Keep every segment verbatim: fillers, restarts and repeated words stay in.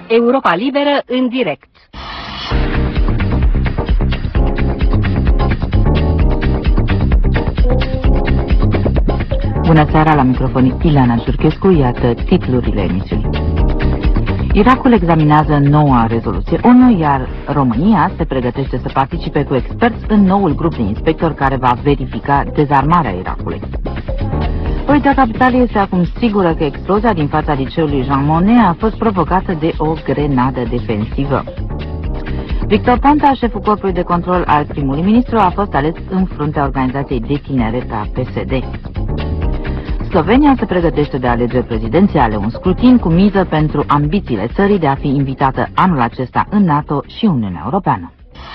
Europa Liberă în direct. Bună seara, la microfon Ileana Ciurchescu, iată titlurile emisiunii. Irakul examinează noua rezoluție ONU, iar România se pregătește să participe cu experți în noul grup de inspectori care va verifica dezarmarea Irakului. Poliția Capitalei este acum sigură că explozia din fața liceului Jean Monnet a fost provocată de o grenadă defensivă. Victor Ponta, șeful corpului de control al primului ministru, a fost ales în fruntea organizației de tineret a P S D. Slovenia se pregătește de alegeri prezidențiale, un scrutin cu miză pentru ambițiile țării de a fi invitată anul acesta în NATO și Uniunea Europeană.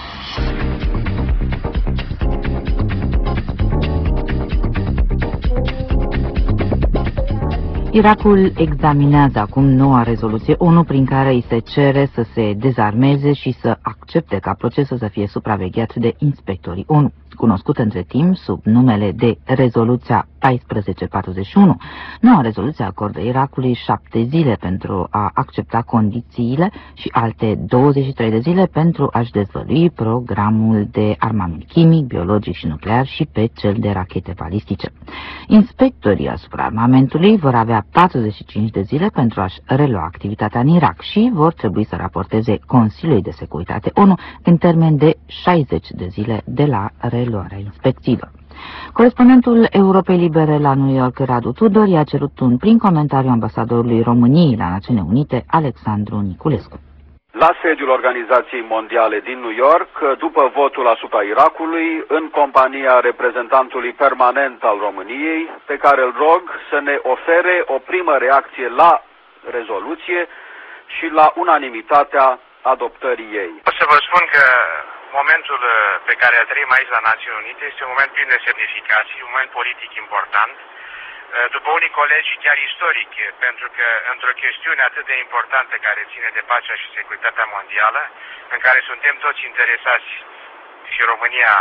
Irakul examinează acum noua rezoluție ONU prin care îi se cere să se dezarmeze și să accepte ca procesul să fie supravegheat de inspectorii ONU. Cunoscut între timp sub numele de Rezoluția paisprezece patruzeci și unu, noua rezoluție acordă Irakului șapte zile pentru a accepta condițiile și alte douăzeci și trei de zile pentru a-și dezvălui programul de armament chimic, biologic și nuclear și pe cel de rachete balistice. Inspectorii asupra armamentului vor avea patruzeci și cinci de zile pentru a-și relua activitatea în Irak și vor trebui să raporteze Consiliului de Securitate ONU în termen de șaizeci de zile de la reluarea inspecțiilor. Corespondentul Europei Libere la New York, Radu Tudor, i-a cerut un prim comentariu ambasadorului României la Națiunile Unite, Alexandru Niculescu. La sediul Organizației Mondiale din New York, după votul asupra Irakului, în compania reprezentantului permanent al României, pe care îl rog să ne ofere o primă reacție la rezoluție și la unanimitatea adoptării ei. O să vă spun că momentul pe care îl trăim aici la Națiunile Unite este un moment plin de semnificații, un moment politic important, după unii colegi chiar istoric, pentru că într-o chestiune atât de importantă care ține de pacea și securitatea mondială, în care suntem toți interesați și România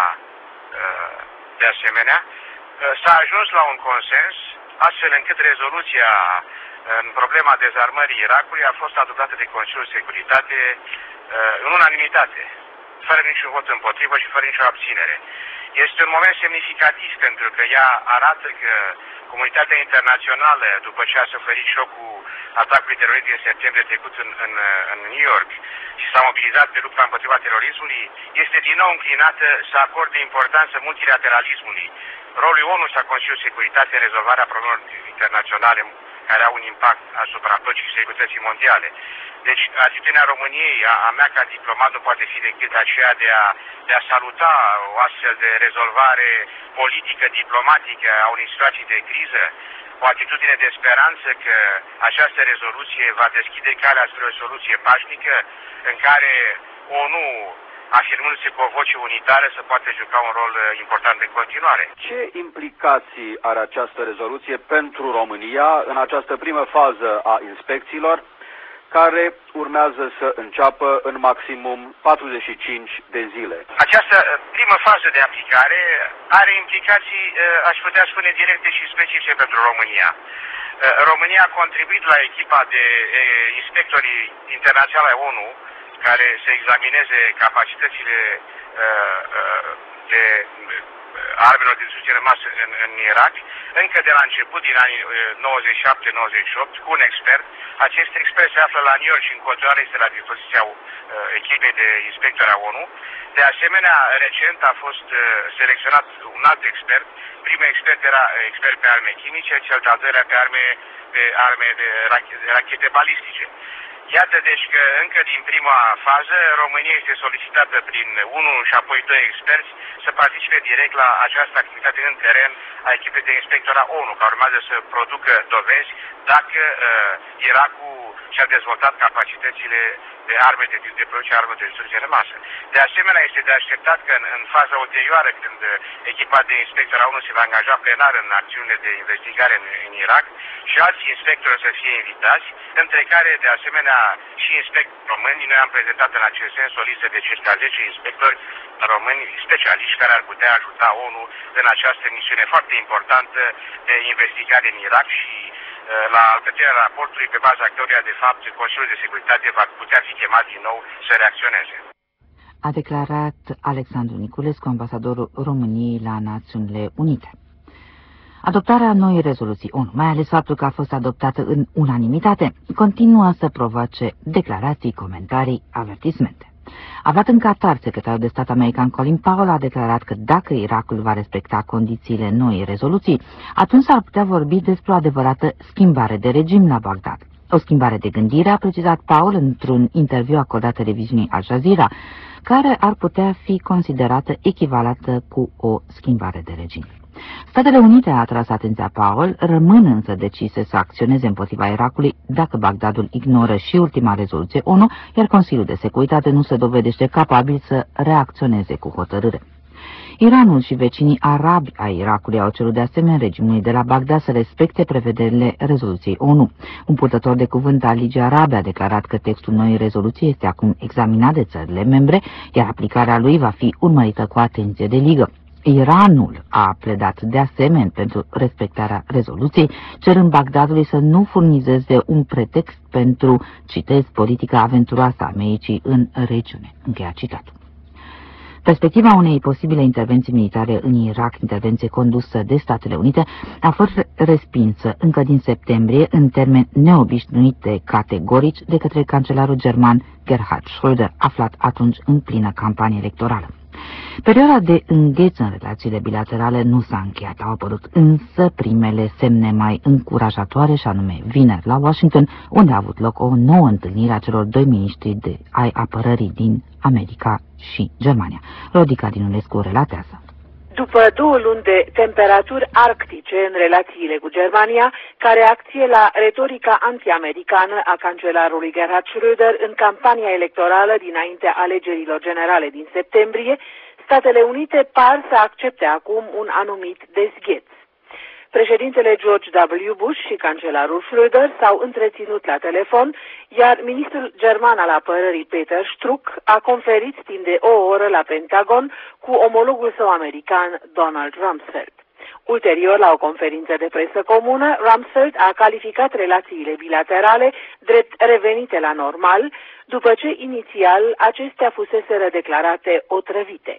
de asemenea, s-a ajuns la un consens, astfel încât rezoluția în problema dezarmării Irakului a fost adoptată de Consiliul de Securitate în unanimitate, fără niciun vot împotrivă și fără nicio abținere. Este un moment semnificativ pentru că ea arată că comunitatea internațională, după ce a suferit șocul atacului terorist din septembrie trecut în, în, în New York și s-a mobilizat pe lupta împotriva terorismului, este din nou înclinată să acorde importanță multilateralismului, rolul ONU și a Consiliului de Securitate în rezolvarea problemelor internaționale care au un impact asupra păcii și securității mondiale. Deci, atitudinea României, a, a mea ca diplomat, nu poate fi decât aceea de a, de a saluta o astfel de rezolvare politică, diplomatică a unei situații de criză, o atitudine de speranță că această rezoluție va deschide calea spre o soluție pașnică în care ONU, afirmându-se cu o voce unitară, să poate juca un rol important în continuare. Ce implicații are această rezoluție pentru România în această primă fază a inspecțiilor, care urmează să înceapă în maximum patruzeci și cinci de zile? Această primă fază de aplicare are implicații, aș putea spune, directe și specifice pentru România. România a contribuit la echipa de inspectorii internaționale ONU care să examineze capacitățile de armelor de distrugere în masă în, în Irak, încă de la început, din anii nouăzeci și șapte nouăzeci și opt, cu un expert. Acest expert se află la New York și în continuare este la dispoziția uh, echipei de inspectori a ONU. De asemenea, recent a fost uh, selecționat un alt expert. Primul expert era expert pe arme chimice, cel de-al doilea pe arme, pe arme de, rach- de rachete balistice. Iată deci că încă din prima fază România este solicitată prin unul și apoi doi experți să participe direct la această activitate în teren a echipei de inspectori a ONU, care urmează să producă dovezi dacă uh, Irakul și-a dezvoltat capacitățile de arme de, de producție arme de distrugere în masă. De asemenea, este de așteptat că în, în faza ulterioară, când echipa de inspectori a ONU se va angaja plenar în acțiunile de investigare în, în Irak, și alți inspectori să fie invitați, între care, de asemenea, și inspectori români. Noi am prezentat în acest sens o listă de circa zece inspectori români specialiști care ar putea ajuta ONU în această misiune foarte importantă de investigare în Irak și uh, la alcătuirea raportului pe baza căruia, de fapt, Consiliul de Securitate va putea fi chemat din nou să reacționeze. A declarat Alexandru Niculescu, ambasadorul României la Națiunile Unite. Adoptarea noii rezoluții ONU, mai ales faptul că a fost adoptată în unanimitate, continuă să provoace declarații, comentarii, avertismente. Aflat în Qatar, secretarul de stat american Colin Powell a declarat că dacă Irakul va respecta condițiile noii rezoluții, atunci s-ar putea vorbi despre o adevărată schimbare de regim la Bagdad. O schimbare de gândire, a precizat Powell într-un interviu acordat televiziunii Al Jazeera, care ar putea fi considerată echivalentă cu o schimbare de regim. Statele Unite, a atras atenția Powell, rămân însă decise să acționeze împotriva Irakului dacă Bagdadul ignoră și ultima rezoluție ONU, iar Consiliul de Securitate nu se dovedește capabil să reacționeze cu hotărâre. Iranul și vecinii arabi ai Irakului au cerut de asemenea regimului de la Bagdad să respecte prevederile rezoluției ONU. Un purtător de cuvânt al Ligii Arabe a declarat că textul noii rezoluții este acum examinat de țările membre, iar aplicarea lui va fi urmărită cu atenție de Ligă. Iranul a pledat de asemenea pentru respectarea rezoluției, cerând Bagdadului să nu furnizeze un pretext pentru, citez, politica aventuroasă a Americii în regiune. Încheia citatul. Perspectiva unei posibile intervenții militare în Irak, intervenție condusă de Statele Unite, a fost respinsă încă din septembrie în termeni neobișnuit de categorici de către cancelarul german Gerhard Schröder, aflat atunci în plină campanie electorală. Perioada de îngheț în relațiile bilaterale nu s-a încheiat, au apărut însă primele semne mai încurajatoare, și anume vineri la Washington, unde a avut loc o nouă întâlnire a celor doi miniștri de ai apărării din America și Germania. Rodica Dinulescu relatează. După două luni de temperaturi arctice în relațiile cu Germania, ca reacție la retorica anti-americană a cancelarului Gerhard Schröder în campania electorală dinaintea alegerilor generale din septembrie, Statele Unite par să accepte acum un anumit dezgheț. Președintele George W. Bush și cancelarul Schröder s-au întreținut la telefon, iar ministrul german al apărării Peter Struck a conferit timp de o oră la Pentagon cu omologul său american Donald Rumsfeld. Ulterior, la o conferință de presă comună, Rumsfeld a calificat relațiile bilaterale drept revenite la normal, după ce inițial acestea fuseseră declarate otrăvite.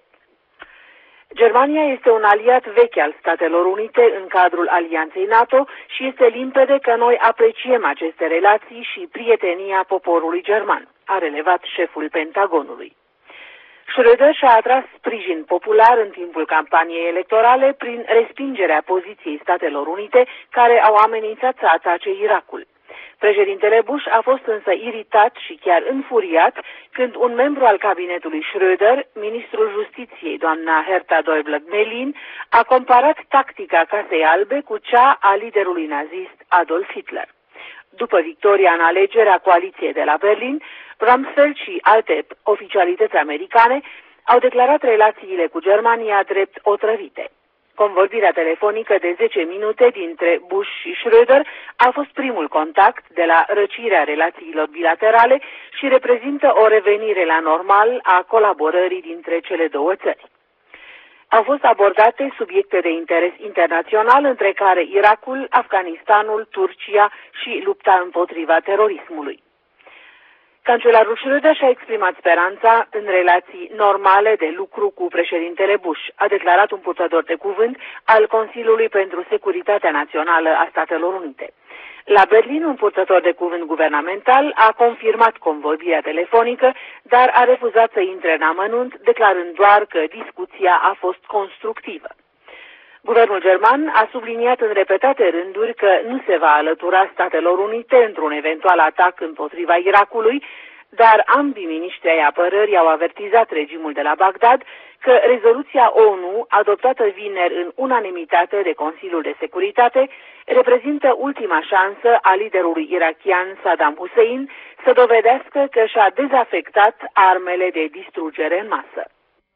Germania este un aliat vechi al Statelor Unite în cadrul Alianței NATO și este limpede că noi apreciem aceste relații și prietenia poporului german, a relevat șeful Pentagonului. Schröder și-a atras sprijin popular în timpul campaniei electorale prin respingerea poziției Statelor Unite, care au amenințat să atace Irakul. Președintele Bush a fost însă iritat și chiar înfuriat când un membru al cabinetului Schröder, ministrul justiției, doamna Herta Däubler-Gmelin, a comparat tactica Casei Albe cu cea a liderului nazist Adolf Hitler. După victoria în alegerea coaliției de la Berlin, Rumsfeld și alte oficialități americane au declarat relațiile cu Germania drept otrăvite. Convorbirea telefonică de zece minute dintre Bush și Schröder a fost primul contact de la răcirea relațiilor bilaterale și reprezintă o revenire la normal a colaborării dintre cele două țări. Au fost abordate subiecte de interes internațional, între care Irakul, Afganistanul, Turcia și lupta împotriva terorismului. Cancelarul Schröder și-a exprimat speranța în relații normale de lucru cu președintele Bush, a declarat un purtător de cuvânt al Consiliului pentru Securitatea Națională a Statelor Unite. La Berlin, un purtător de cuvânt guvernamental a confirmat convorbirea telefonică, dar a refuzat să intre în amănunt, declarând doar că discuția a fost constructivă. Guvernul german a subliniat în repetate rânduri că nu se va alătura Statelor Unite într-un eventual atac împotriva Irakului, dar ambii miniștri ai apărării au avertizat regimul de la Bagdad că rezoluția ONU, adoptată vineri în unanimitate de Consiliul de Securitate, reprezintă ultima șansă a liderului irakian Saddam Hussein să dovedească că și-a dezafectat armele de distrugere în masă.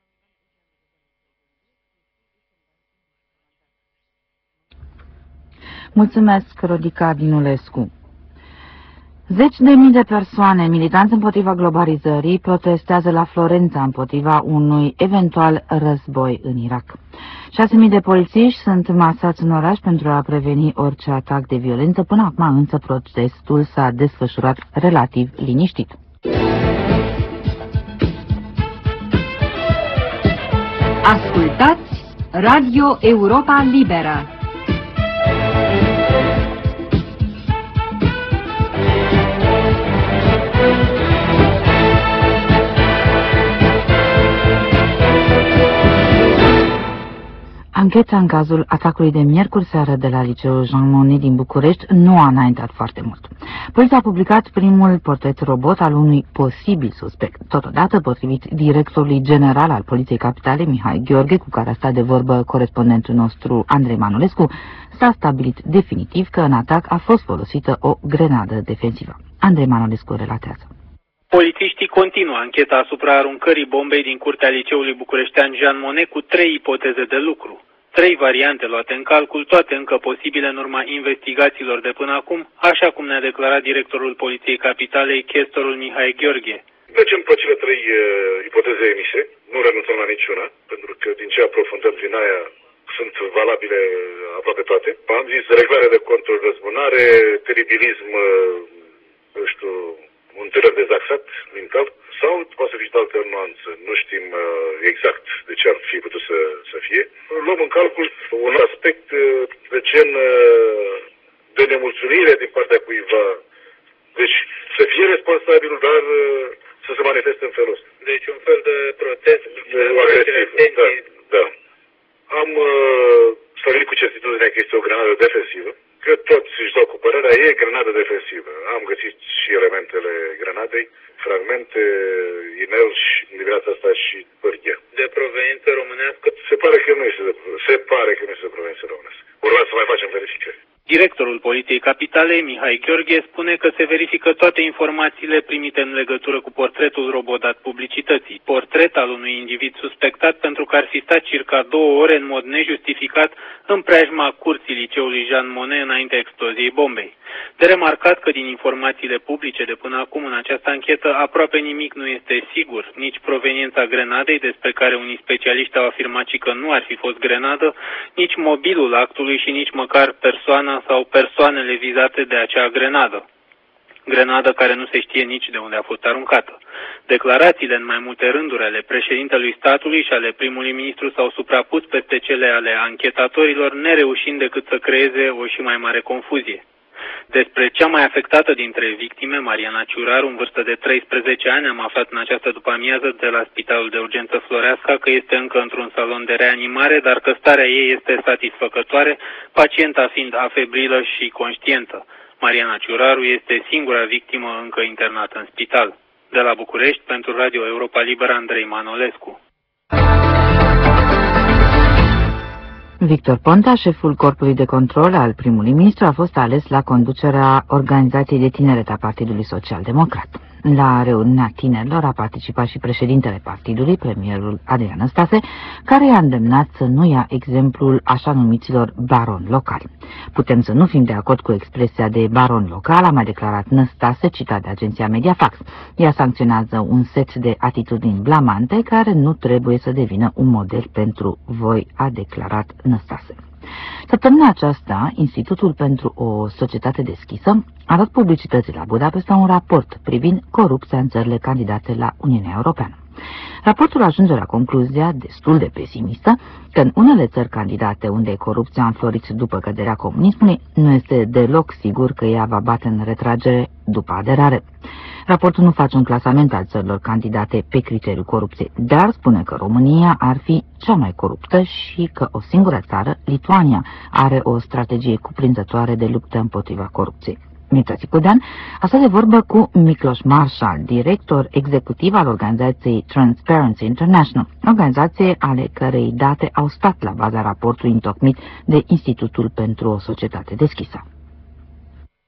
Mulțumesc, Rodica Dinulescu. Zeci de mii de persoane, militanți împotriva globalizării, protestează la Florența împotriva unui eventual război în Irak. șase mii de polițiști sunt masați în oraș pentru a preveni orice atac de violență. Până acum însă protestul s-a desfășurat relativ liniștit. Ascultați Radio Europa Liberă. Ancheta în cazul atacului de miercuri seară de la liceul Jean Monnet din București nu a înaintat foarte mult. Poliția a publicat primul portret robot al unui posibil suspect. Totodată, potrivit directorului general al Poliției Capitale, Mihai Gheorghe, cu care a stat de vorbă corespondentul nostru Andrei Manolescu, s-a stabilit definitiv că în atac a fost folosită o grenadă defensivă. Andrei Manolescu relatează. Polițiștii continuă ancheta asupra aruncării bombei din curtea liceului bucureștean Jean Monnet cu trei ipoteze de lucru. Trei variante luate în calcul, toate încă posibile în urma investigațiilor de până acum, așa cum ne-a declarat directorul Poliției Capitalei, chestorul Mihai Gheorghe. Mergem pe cele trei uh, ipoteze emise, nu renunțăm la niciuna, pentru că din ce aprofundăm din aia sunt valabile aproape toate. Am zis reglare de conturi, răzbunare, teribilism, uh, nu știu, un teror dezaxat mental, sau poate să fie de altă nuanță. Nu știm uh, exact de ce ar fi putut să, să fie. Luăm în calcul un aspect uh, de gen uh, de nemulțumire din partea cuiva. Deci să fie responsabil, dar uh, să se manifeste în felul ăsta. Deci un fel de protest de agresiv. Da, da. Am uh, stabilit cu certitudine că este o grenadă defensivă, că toți își dau cu părerea, e grenadă defensivă. Am găsit și elementele grenadei, fragmente, inelți și în dimineața asta și pârghie. De proveniență românească? Se pare că nu este de, se pare că nu este de proveniență românească. Urmează să mai facem verificări. Directorul Poliției Capitalei, Mihai Gheorghe, spune că se verifică toate informațiile primite în legătură cu portretul robot dat publicității. Portret al unui individ suspectat pentru că ar fi stat circa două ore în mod nejustificat în preajma curții liceului Jean Monnet înaintea exploziei bombei. De remarcat că din informațiile publice de până acum în această anchetă aproape nimic nu este sigur, nici proveniența grenadei, despre care unii specialiști au afirmat că nu ar fi fost grenadă, nici mobilul actului și nici măcar persoana sau persoanele vizate de acea grenadă. Grenadă care nu se știe nici de unde a fost aruncată. Declarațiile în mai multe rânduri ale președintelui statului și ale primului ministru s-au suprapus peste cele ale anchetatorilor, nereușind decât să creeze o și mai mare confuzie. Despre cea mai afectată dintre victime, Mariana Ciuraru, în vârstă de treisprezece ani, am aflat în această după-amiază de la Spitalul de Urgență Floreasca că este încă într-un salon de reanimare, dar că starea ei este satisfăcătoare, pacienta fiind afebrilă și conștientă. Mariana Ciuraru este singura victimă încă internată în spital. De la București, pentru Radio Europa Liberă, Andrei Manolescu. Victor Ponta, șeful corpului de control al primului ministru, a fost ales la conducerea organizației de tineret a Partidului Social Democrat. La reuniunea tinerilor a participat și președintele partidului, premierul Adrian Năstase, care i-a îndemnat să nu ia exemplul așa numiților baroni locali. Putem să nu fim de acord cu expresia de baron local, a mai declarat Năstase, citat de agenția Mediafax. Ea sancționează un set de atitudini blamante care nu trebuie să devină un model pentru voi, a declarat Năstase. Săptămâna aceasta, Institutul pentru o Societate Deschisă a dat publicității la Budapesta un raport privind corupția în țările candidate la Uniunea Europeană. Raportul ajunge la concluzia, destul de pesimistă, că în unele țări candidate unde corupția a înflorit după căderea comunismului, nu este deloc sigur că ea va bate în retragere după aderare. Raportul nu face un clasament al țărilor candidate pe criteriul corupției, dar spune că România ar fi cea mai coruptă și că o singură țară, Lituania, are o strategie cuprinzătoare de luptă împotriva corupției. Mircea Țicudean a stat de vorbă cu Miklos Marshall, director executiv al organizației Transparency International, organizație ale cărei date au stat la baza raportului întocmit de Institutul pentru o Societate Deschisă.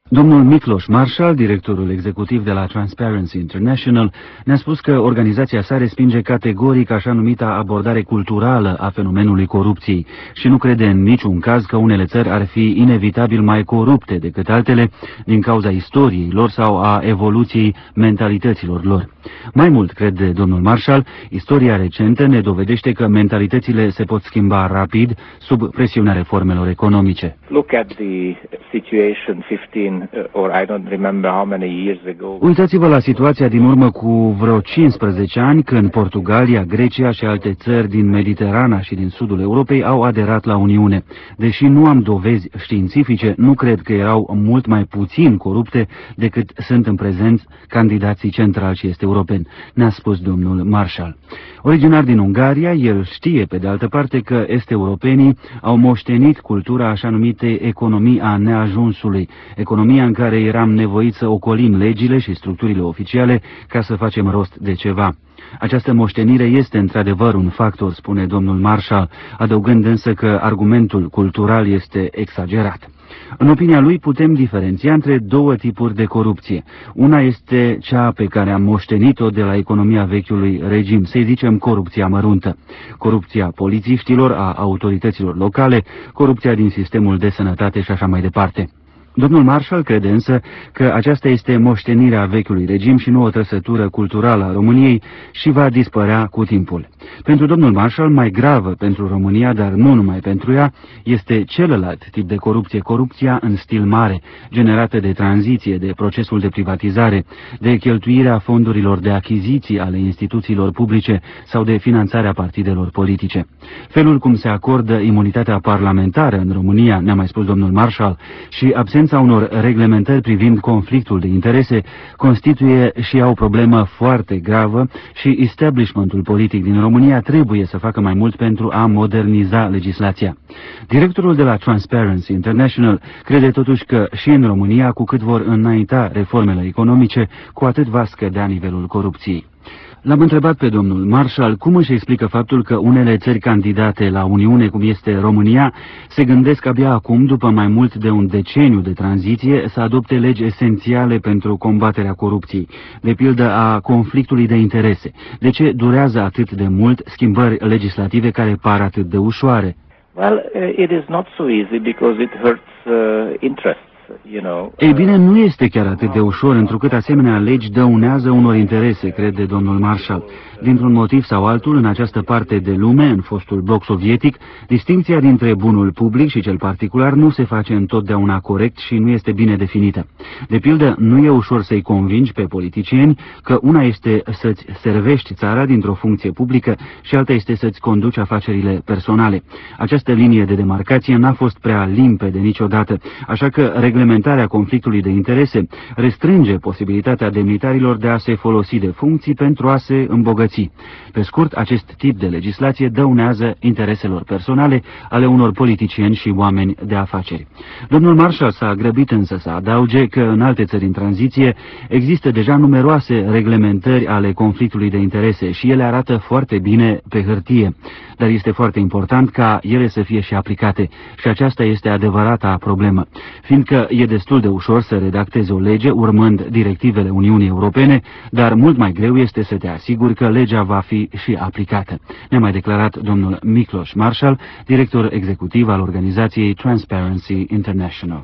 Domnul Miklos Marshall, directorul executiv de la Transparency International, ne-a spus că organizația sa respinge categoric așa numita abordare culturală a fenomenului corupției și nu crede în niciun caz că unele țări ar fi inevitabil mai corupte decât altele din cauza istoriei lor sau a evoluției mentalităților lor. Mai mult, crede domnul Marshall, istoria recentă ne dovedește că mentalitățile se pot schimba rapid sub presiunea reformelor economice. Look at the situation fifteen or I don't remember how many years ago. Uitați-vă la situația din urmă cu vreo cincisprezece ani, când Portugalia, Grecia și alte țări din Mediterana și din sudul Europei au aderat la Uniune. Deși nu am dovezi științifice, nu cred că erau mult mai puțin corupte decât sunt în prezent candidații centrali și este europeni, ne-a spus domnul Marshall. Originar din Ungaria, el știe pe de altă parte că est-europenii au moștenit cultura așa numitei economii a neajunsului, economia în care eram nevoiți să ocolim legile și structurile oficiale ca să facem rost de ceva. Această moștenire este într-adevăr un factor, spune domnul Marshall, adăugând însă că argumentul cultural este exagerat. În opinia lui putem diferenția între două tipuri de corupție. Una este cea pe care am moștenit-o de la economia vechiului regim, să-i zicem corupția măruntă, corupția polițiștilor, a autorităților locale, corupția din sistemul de sănătate și așa mai departe. Domnul Marshall crede însă că aceasta este moștenirea vechiului regim și nu o trăsătură culturală a României și va dispărea cu timpul. Pentru domnul Marshall, mai gravă pentru România, dar nu numai pentru ea, este celălalt tip de corupție, corupția în stil mare, generată de tranziție, de procesul de privatizare, de cheltuirea fondurilor de achiziții ale instituțiilor publice sau de finanțarea partidelor politice. Felul cum se acordă imunitatea parlamentară în România, ne-a mai spus domnul Marshall, și absența unor reglementări privind conflictul de interese constituie și ea o problemă foarte gravă și establishmentul politic din România trebuie să facă mai mult pentru a moderniza legislația. Directorul de la Transparency International crede totuși că și în România, cu cât vor înainta reformele economice, cu atât va scădea nivelul corupției. L-am întrebat pe domnul Marshall cum își explică faptul că unele țări candidate la Uniune, cum este România, se gândesc abia acum, după mai mult de un deceniu de tranziție, să adopte legi esențiale pentru combaterea corupției, de pildă a conflictului de interese. De ce durează atât de mult schimbări legislative care par atât de ușoare? Well, uh, it is not so easy because it hurts uh, interests. You know, Ei bine, nu este chiar atât de ușor, întrucât asemenea legi dăunează unor interese, crede domnul Marshall. Dintr-un motiv sau altul, în această parte de lume, în fostul bloc sovietic, distincția dintre bunul public și cel particular nu se face întotdeauna corect și nu este bine definită. De pildă, nu e ușor să-i convingi pe politicieni că una este să-ți servești țara dintr-o funcție publică și alta este să-ți conduci afacerile personale. Această linie de demarcație n-a fost prea limpede niciodată, așa că reglementarea conflictului de interese restrânge posibilitatea demnitarilor de a se folosi de funcții pentru a se îmbogăți. Pe scurt, acest tip de legislație dăunează intereselor personale ale unor politicieni și oameni de afaceri. Domnul Marshall s-a grăbit însă să adauge că în alte țări în tranziție există deja numeroase reglementări ale conflictului de interese și ele arată foarte bine pe hârtie, dar este foarte important ca ele să fie și aplicate și aceasta este adevărata problemă, fiindcă e destul de ușor să redactezi o lege urmând directivele Uniunii Europene, dar mult mai greu este să te asiguri că legea va fi și aplicată. Ne-a mai declarat domnul Miklos Marshall, director executiv al organizației Transparency International.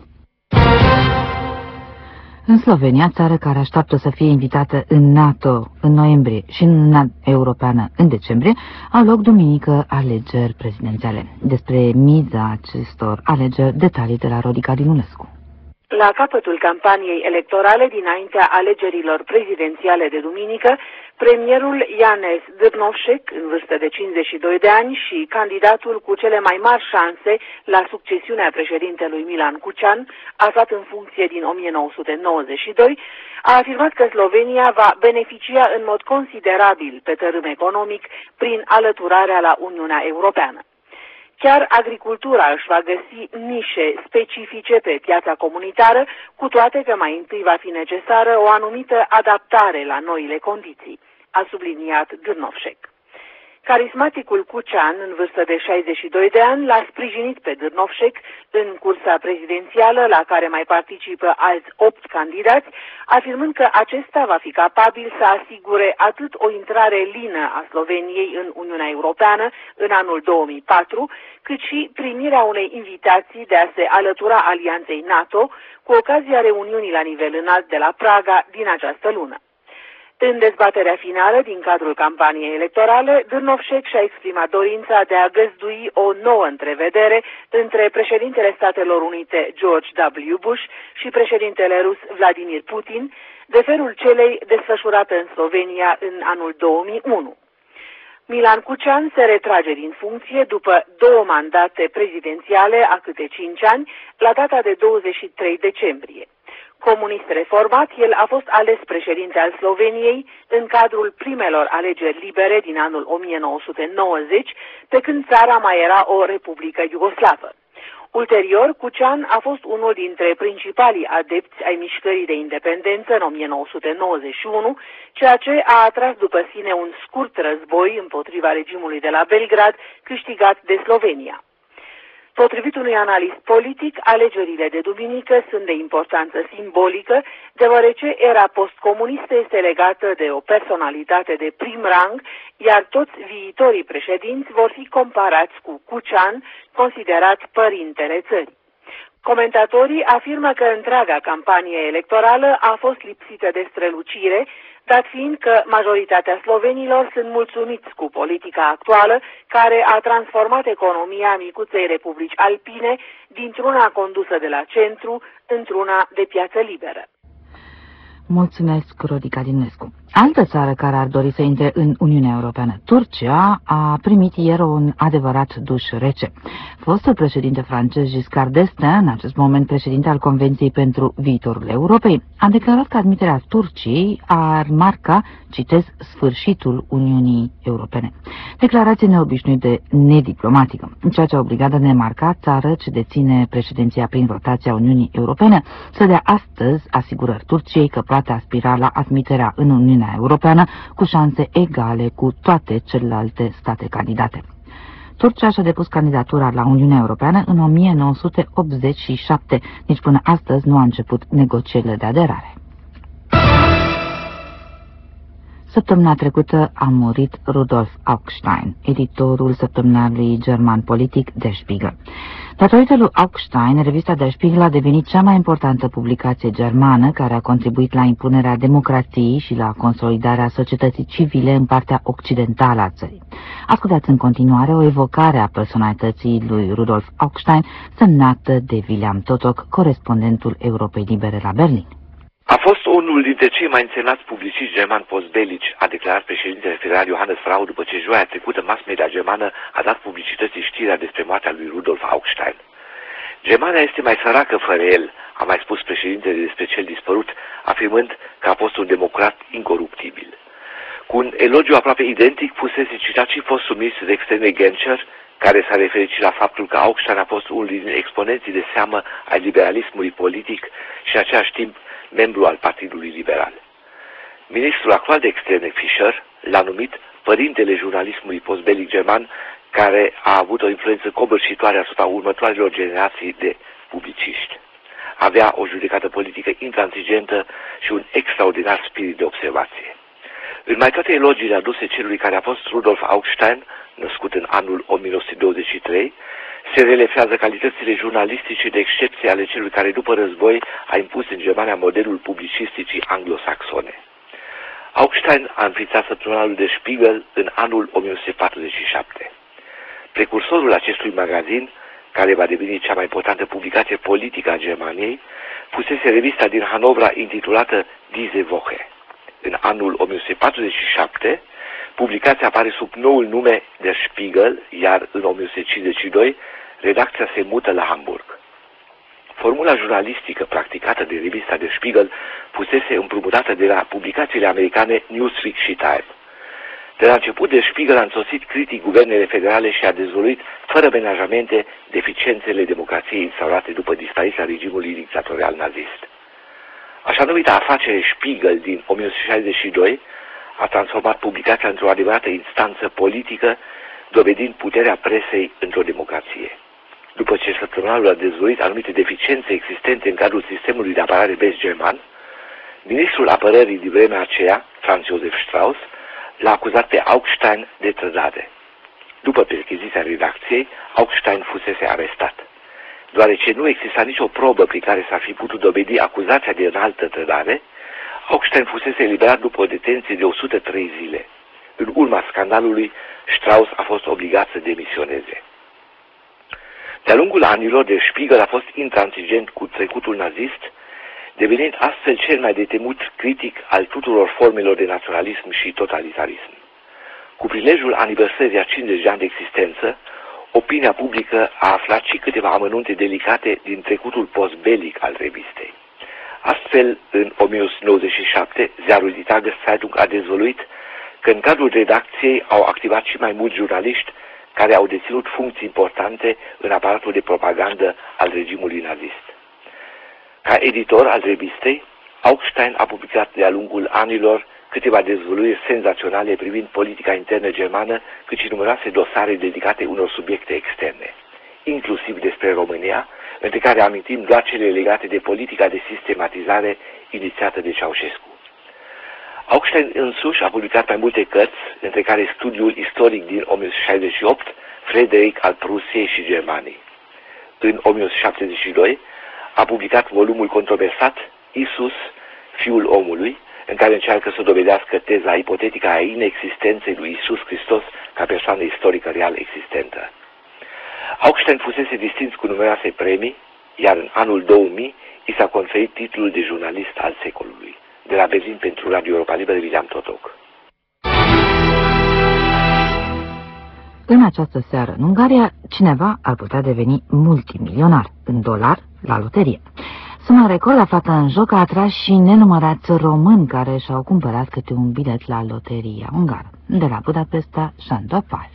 În Slovenia, țară care așteaptă să fie invitată în NATO în noiembrie și în Uniunea Europeană în decembrie, au loc duminică alegeri prezidențiale. Despre miza acestor alegeri, detalii de la Rodica Dinulescu. La capătul campaniei electorale dinaintea alegerilor prezidențiale de duminică, premierul Janez Drnovšek, în vârstă de cincizeci și doi de ani și candidatul cu cele mai mari șanse la succesiunea președintelui Milan Kucan, aflat în funcție din o mie nouă sute nouăzeci și doi, a afirmat că Slovenia va beneficia în mod considerabil pe tărâm economic prin alăturarea la Uniunea Europeană. Chiar agricultura își va găsi nișe specifice pe piața comunitară, cu toate că mai întâi va fi necesară o anumită adaptare la noile condiții, a subliniat Drnovšek. Carismaticul Kuchan, în vârstă de șaizeci și doi de ani, l-a sprijinit pe Drnovšek în cursa prezidențială la care mai participă alți opt candidați, afirmând că acesta va fi capabil să asigure atât o intrare lină a Sloveniei în Uniunea Europeană în anul două mii patru, cât și primirea unei invitații de a se alătura alianței NATO cu ocazia reuniunii la nivel înalt de la Praga din această lună. În dezbaterea finală din cadrul campaniei electorale, Drnovšek și-a exprimat dorința de a găzdui o nouă întrevedere între președintele Statelor Unite George W. Bush și președintele rus Vladimir Putin, de felul celei desfășurată în Slovenia în anul două mii unu. Milan Kuchan se retrage din funcție după două mandate prezidențiale a câte cinci ani, la data de douăzeci și trei decembrie. Comunist reformat, el a fost ales președinte al Sloveniei în cadrul primelor alegeri libere din anul o mie nouă sute nouăzeci, pe când țara mai era o republică iugoslavă. Ulterior, Kuchan a fost unul dintre principalii adepți ai mișcării de independență în o mie nouă sute nouăzeci și unu, ceea ce a atras după sine un scurt război împotriva regimului de la Belgrad, câștigat de Slovenia. Potrivit unui analist politic, alegerile de duminică sunt de importanță simbolică, deoarece era postcomunistă este legată de o personalitate de prim rang, iar toți viitorii președinți vor fi comparați cu Kuchan, considerat părintele țării. Comentatorii afirmă că întreaga campanie electorală a fost lipsită de strălucire, dat fiind că majoritatea slovenilor sunt mulțumiți cu politica actuală, care a transformat economia micuței republici alpine dintr-una condusă de la centru într-una de piață liberă. Mulțumesc, Rodica Dinescu. Altă țară care ar dori să intre în Uniunea Europeană, Turcia, a primit ieri un adevărat duș rece. Fostul președinte francez Giscard d'Estaing, în acest moment președinte al Convenției pentru Viitorul Europei, a declarat că admiterea Turciei ar marca, citez, sfârșitul Uniunii Europene. Declarație neobișnuită, nediplomatică, ceea ce a obligat Danemarca, țară ce deține președinția prin rotația Uniunii Europene, să dea astăzi asigurări Turciei că poate aspira la admiterea în Uniunea Europeană cu șanse egale cu toate celelalte state candidate. Turcia și-a depus candidatura la Uniunea Europeană în o mie nouă sute optzeci și șapte, nici până astăzi nu a început negocierile de aderare. Săptămâna trecută a murit Rudolf Augstein, editorul săptămânalului german politic Der Spiegel. Datorită lui Augstein, revista Der Spiegel a devenit cea mai importantă publicație germană care a contribuit la impunerea democrației și la consolidarea societății civile în partea occidentală a țării. Ascultați în continuare o evocare a personalității lui Rudolf Augstein, semnată de William Totok, corespondentul Europei Libere la Berlin. A fost unul dintre cei mai înțelenați publiciști germani postbelici, a declarat președintele federal Johannes Rau după ce joia trecută mass media germană a dat publicității știrea despre moartea lui Rudolf Augstein. Germania este mai săracă fără el, a mai spus președintele despre cel dispărut, afirmând că a fost un democrat incoruptibil. Cu un elogiu aproape identic fusese citat și fostul ministru de externe Genscher, care s-a referit și la faptul că Augstein a fost unul din exponenții de seamă ai liberalismului politic și în același timp membru al Partidului Liberal. Ministrul actual de externe, Fischer, l-a numit părintele jurnalismului postbelic german, care a avut o influență covârșitoare asupra următoarelor generații de publiciști. Avea o judecată politică intransigentă și un extraordinar spirit de observație. În mai toate elogiile aduse celui care a fost Rudolf Augstein, născut în anul o mie nouă sute douăzeci și trei, se relefează calitățile jurnalistice de excepție ale celui care după război a impus în Germania modelul publicisticii anglosaxone. Augstein a înființat săptămânalul Der Spiegel în anul o mie nouă sute patruzeci și șapte. Precursorul acestui magazin, care va deveni cea mai importantă publicație politică a Germaniei, fusese revista din Hanovra intitulată Diese Woche. În anul o mie nouă sute patruzeci și șapte, publicația apare sub noul nume Der Spiegel, iar în o mie nouă sute cincizeci și doi, redacția se mută la Hamburg. Formula jurnalistică practicată de revista Der Spiegel fusese împrumutată de la publicațiile americane Newsweek și Time. De la început, Der Spiegel a însoțit critic guvernele federale și a dezvăluit fără menajamente deficiențele democrației instaurate după dispariția regimului dictatorial nazist. Așa numita afacere Spiegel din o mie nouă sute șaizeci și doi a transformat publicația într-o adevărată instanță politică, dovedind puterea presei într-o democrație. După ce săptămânalul a dezvăluit anumite deficiențe existente în cadrul sistemului de apărare vest-german, ministrul apărării din vremea aceea, Franz Josef Strauß, l-a acuzat pe Augstein de trădare. După percheziția redacției, Augstein fusese arestat. Deoarece nu exista nicio probă prin care s-ar fi putut dovedi acuzația de înaltă trădare, Augstein fusese eliberat după o detenție de o sută trei zile. În urma scandalului, Strauß a fost obligat să demisioneze. De-a lungul anilor, Der Spiegel a fost intransigent cu trecutul nazist, devenind astfel cel mai de temut critic al tuturor formelor de naționalism și totalitarism. Cu prilejul aniversării a cincizeci de ani de existență, opinia publică a aflat și câteva amănunte delicate din trecutul postbelic al revistei. Astfel, în o mie nouă sute nouăzeci și șapte, ziarul Die Tageszeitung a dezvăluit că în cadrul redacției au activat și mai mulți jurnaliști care au deținut funcții importante în aparatul de propagandă al regimului nazist. Ca editor al revistei, Augstein a publicat de-a lungul anilor câteva dezvăluiri senzaționale privind politica internă germană, cât și numeroase dosare dedicate unor subiecte externe, inclusiv despre România, între care amintim doar cele legate de politica de sistematizare inițiată de Ceaușescu. Augstein însuși a publicat mai multe cărți, între care studiul istoric din o mie nouă sute șaizeci și opt, Frederic al Prusiei și Germaniei. În o mie nouă sute șaptezeci și doi a publicat volumul controversat Isus, Fiul Omului, în care încearcă să dovedească teza ipotetică a inexistenței lui Isus Hristos ca persoană istorică real existentă. Augstein fusese distins cu numeroase premii, iar în anul două mii i s-a conferit titlul de jurnalist al secolului. De la Berlin pentru Radio Europa Liberă, William Totoc. În această seară, în Ungaria, cineva ar putea deveni multimilionar în dolari la loterie. Suma record aflată în joc a atras și nenumărați români care și-au cumpărat câte un bilet la loteria ungară. De la Budapesta, Sándor Pál.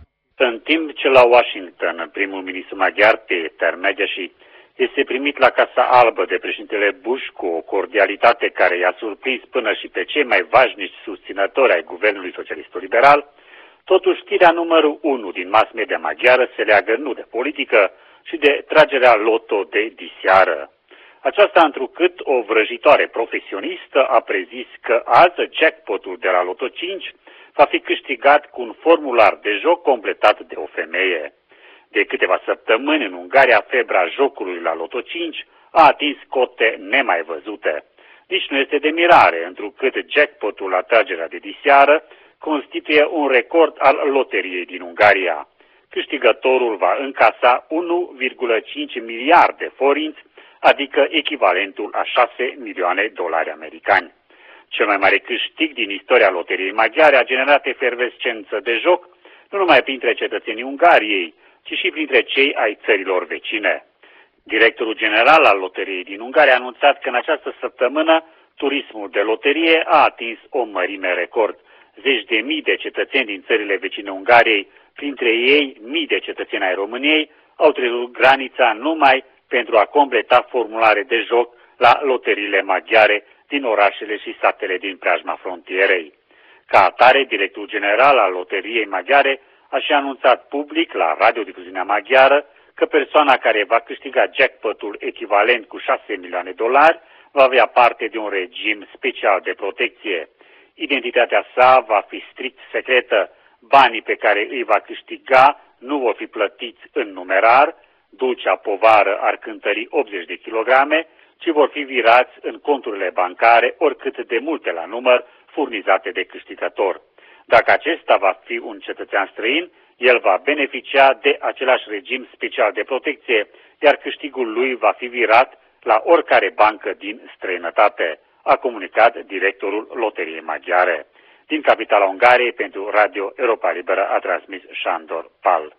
În timp ce la Washington, primul ministru maghiar, Péter Medesi, este primit la Casa Albă de președintele Bush cu o cordialitate care i-a surprins până și pe cei mai vașnici susținători ai guvernului socialist-liberal, totuși știrea numărul unu din mass media maghiară se leagă nu de politică, ci de tragerea loto de diseară. Aceasta întrucât o vrăjitoare profesionistă a prezis că azi jackpotul de la Loto cinci va fi câștigat cu un formular de joc completat de o femeie. De câteva săptămâni în Ungaria, febra jocului la Loto cinci a atins cote nemai văzute. Nici nu este de mirare, întrucât jackpotul la tragerea de diseară constituie un record al loteriei din Ungaria. Câștigătorul va încasa unu virgulă cinci miliarde forinți, adică echivalentul a șase milioane dolari americani. Cel mai mare câștig din istoria loteriei maghiare a generat efervescență de joc, nu numai printre cetățenii Ungariei, ci și printre cei ai țărilor vecine. Directorul general al loteriei din Ungaria a anunțat că în această săptămână turismul de loterie a atins o mărime record. Zeci de mii de cetățeni din țările vecine Ungariei, printre ei mii de cetățeni ai României, au trecut granița numai pentru a completa formulare de joc la loteriile maghiare din orașele și satele din preajma frontierei. Ca atare, directorul general al loteriei maghiare a și anunțat public la radiodifuziunea maghiară că persoana care va câștiga jackpotul echivalent cu șase milioane de dolari va avea parte de un regim special de protecție. Identitatea sa va fi strict secretă, banii pe care îi va câștiga nu vor fi plătiți în numerar, dulcea povară ar cântări optzeci de kilograme, ci vor fi virați în conturile bancare, oricât de multe la număr, furnizate de câștigător. Dacă acesta va fi un cetățean străin, el va beneficia de același regim special de protecție, iar câștigul lui va fi virat la oricare bancă din străinătate, a comunicat directorul loteriei maghiare. Din capitala Ungariei, pentru Radio Europa Liberă, a transmis Sándor Pál.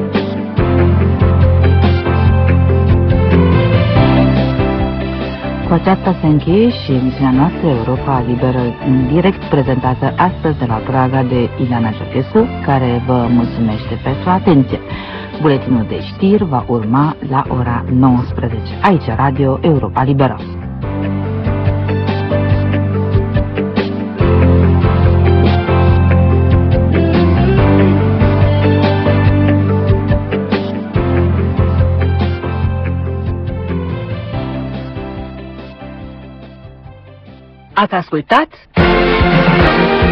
Cu Cu aceasta se încheie și emisiunea noastră Europa Liberă în direct, prezentată astăzi de la Praga de Ileana Ciopescu, care vă mulțumește pentru atenție. Buletinul de știri va urma la ora nouăsprezece, aici Radio Europa Liberă. Ați ascultat?